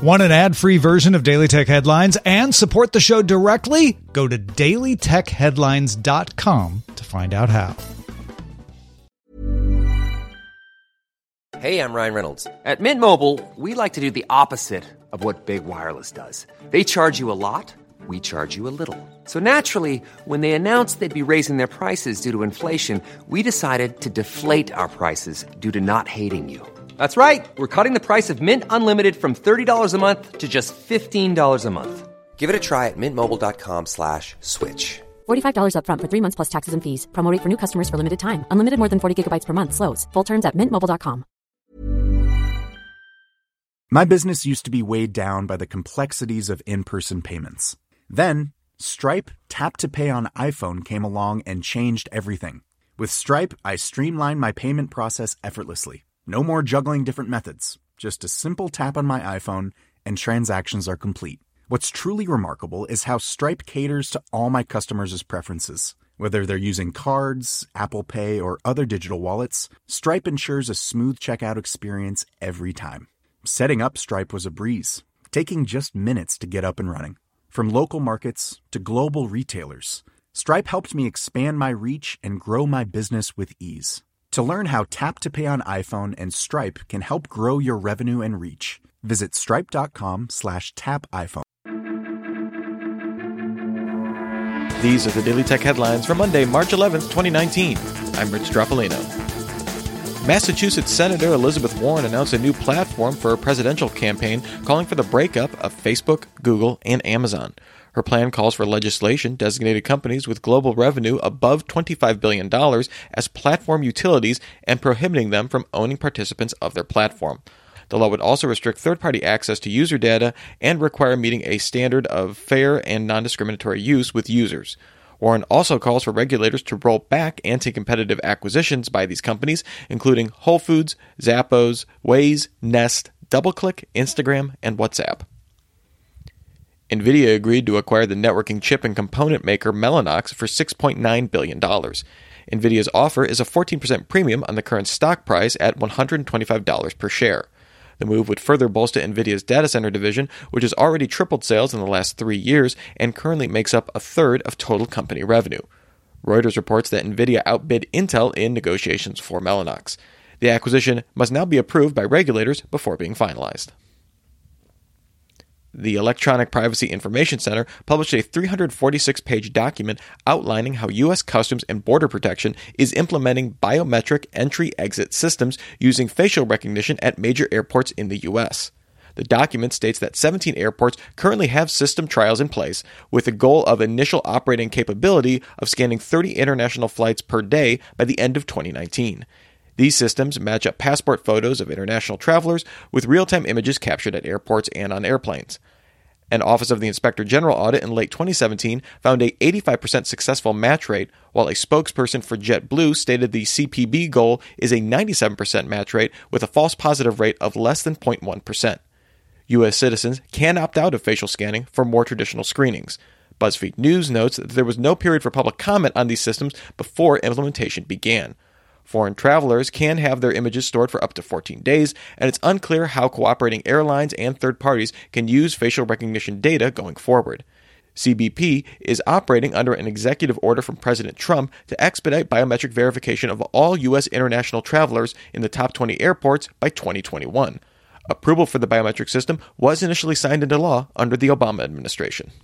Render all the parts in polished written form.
Want an ad-free version of Daily Tech Headlines and support the show directly? Go to dailytechheadlines.com to find out how. Hey, I'm Ryan Reynolds. At Mint Mobile, we like to do the opposite of what Big Wireless does. They charge you a lot, we charge you a little. So naturally, when they announced they'd be raising their prices due to inflation, we decided to deflate our prices due to not hating you. That's right. We're cutting the price of Mint Unlimited from $30 a month to just $15 a month. Give it a try at mintmobile.com/switch. $45 up front for 3 months plus taxes and fees. Promo rate for new customers for limited time. Unlimited more than 40 gigabytes per month slows. Full terms at mintmobile.com. My business used to be weighed down by the complexities of in-person payments. Then, Stripe Tap to Pay on iPhone came along and changed everything. With Stripe, I streamlined my payment process effortlessly. No more juggling different methods. Just a simple tap on my iPhone and transactions are complete. What's truly remarkable is how Stripe caters to all my customers' preferences. Whether they're using cards, Apple Pay, or other digital wallets, Stripe ensures a smooth checkout experience every time. Setting up Stripe was a breeze, taking just minutes to get up and running. From local markets to global retailers, Stripe helped me expand my reach and grow my business with ease. To learn how Tap to Pay on iPhone and Stripe can help grow your revenue and reach, visit stripe.com/tapiphone. These are the Daily Tech Headlines for Monday, March 11th, 2019. I'm Rich Strappolino. Massachusetts Senator Elizabeth Warren announced a new platform for a presidential campaign calling for the breakup of Facebook, Google, and Amazon. Her plan calls for legislation designating companies with global revenue above $25 billion as platform utilities and prohibiting them from owning participants of their platform. The law would also restrict third-party access to user data and require meeting a standard of fair and non-discriminatory use with users. Warren also calls for regulators to roll back anti-competitive acquisitions by these companies, including Whole Foods, Zappos, Waze, Nest, DoubleClick, Instagram, and WhatsApp. NVIDIA agreed to acquire the networking chip and component maker Mellanox for $6.9 billion. NVIDIA's offer is a 14% premium on the current stock price at $125 per share. The move would further bolster NVIDIA's data center division, which has already tripled sales in the last 3 years and currently makes up a third of total company revenue. Reuters reports that NVIDIA outbid Intel in negotiations for Mellanox. The acquisition must now be approved by regulators before being finalized. The Electronic Privacy Information Center published a 346-page document outlining how U.S. Customs and Border Protection is implementing biometric entry-exit systems using facial recognition at major airports in the U.S. The document states that 17 airports currently have system trials in place, with a goal of initial operating capability of scanning 30 international flights per day by the end of 2019. These systems match up passport photos of international travelers with real-time images captured at airports and on airplanes. An Office of the Inspector General audit in late 2017 found a 85% successful match rate, while a spokesperson for JetBlue stated the CPB goal is a 97% match rate with a false positive rate of less than 0.1%. U.S. citizens can opt out of facial scanning for more traditional screenings. BuzzFeed News notes that there was no period for public comment on these systems before implementation began. Foreign travelers can have their images stored for up to 14 days, and it's unclear how cooperating airlines and third parties can use facial recognition data going forward. CBP is operating under an executive order from President Trump to expedite biometric verification of all U.S. international travelers in the top 20 airports by 2021. Approval for the biometric system was initially signed into law under the Obama administration.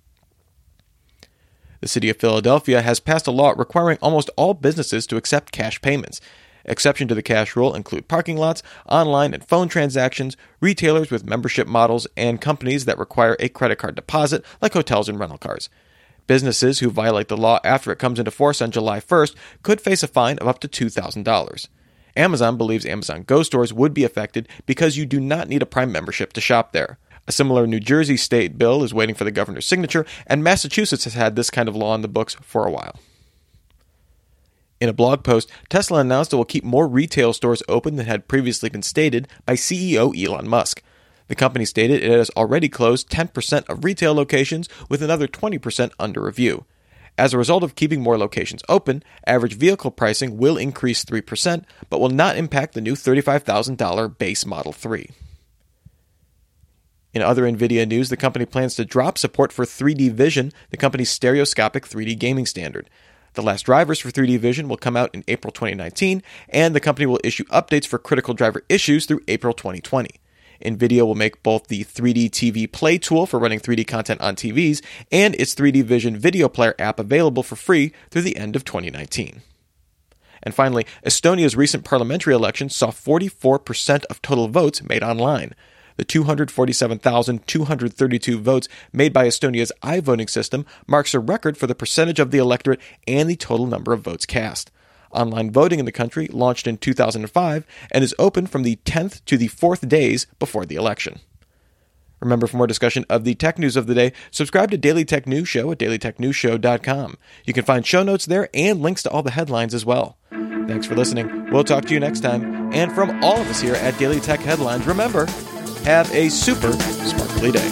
The city of Philadelphia has passed a law requiring almost all businesses to accept cash payments. Exception to the cash rule include parking lots, online and phone transactions, retailers with membership models, and companies that require a credit card deposit, like hotels and rental cars. Businesses who violate the law after it comes into force on July 1st could face a fine of up to $2,000. Amazon believes Amazon Go stores would be affected because you do not need a Prime membership to shop there. A similar New Jersey state bill is waiting for the governor's signature, and Massachusetts has had this kind of law in the books for a while. In a blog post, Tesla announced it will keep more retail stores open than had previously been stated by CEO Elon Musk. The company stated it has already closed 10% of retail locations, with another 20% under review. As a result of keeping more locations open, average vehicle pricing will increase 3%, but will not impact the new $35,000 base Model 3. In other NVIDIA news, the company plans to drop support for 3D Vision, the company's stereoscopic 3D gaming standard. The last drivers for 3D Vision will come out in April 2019, and the company will issue updates for critical driver issues through April 2020. NVIDIA will make both the 3D TV Play tool for running 3D content on TVs and its 3D Vision video player app available for free through the end of 2019. And finally, Estonia's recent parliamentary election saw 44% of total votes made online. The 247,232 votes made by Estonia's iVoting system marks a record for the percentage of the electorate and the total number of votes cast. Online voting in the country launched in 2005 and is open from the 10th to the 4th days before the election. Remember, for more discussion of the tech news of the day, subscribe to Daily Tech News Show at dailytechnewsshow.com. You can find show notes there and links to all the headlines as well. Thanks for listening. We'll talk to you next time. And from all of us here at Daily Tech Headlines, remember, have a super sparkly day.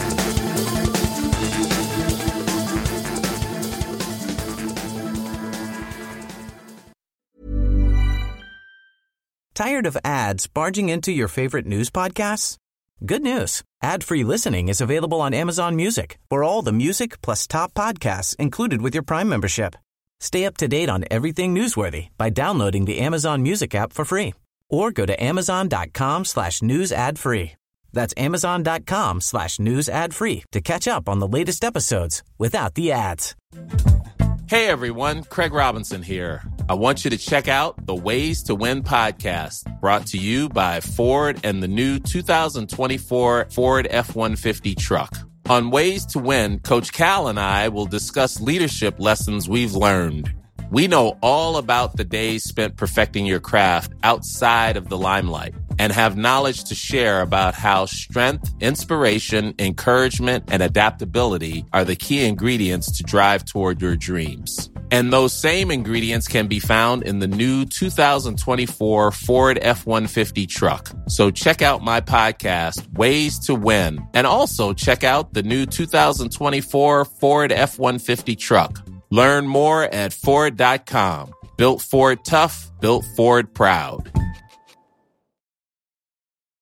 Tired of ads barging into your favorite news podcasts? Good news. Ad-free listening is available on Amazon Music for all the music plus top podcasts included with your Prime membership. Stay up to date on everything newsworthy by downloading the Amazon Music app for free or go to amazon.com/news ad free. That's amazon.com/news ad free to catch up on the latest episodes without the ads. Hey everyone, Craig Robinson here. I want you to check out the Ways to Win podcast, brought to you by Ford and the new 2024 Ford F-150 truck. On Ways to Win, Coach Cal and I will discuss leadership lessons we've learned. We know all about the days spent perfecting your craft outside of the limelight and have knowledge to share about how strength, inspiration, encouragement, and adaptability are the key ingredients to drive toward your dreams. And those same ingredients can be found in the new 2024 Ford F-150 truck. So check out my podcast, Ways to Win, and also check out the new 2024 Ford F-150 truck. Learn more at Ford.com. Built Ford tough, built Ford proud.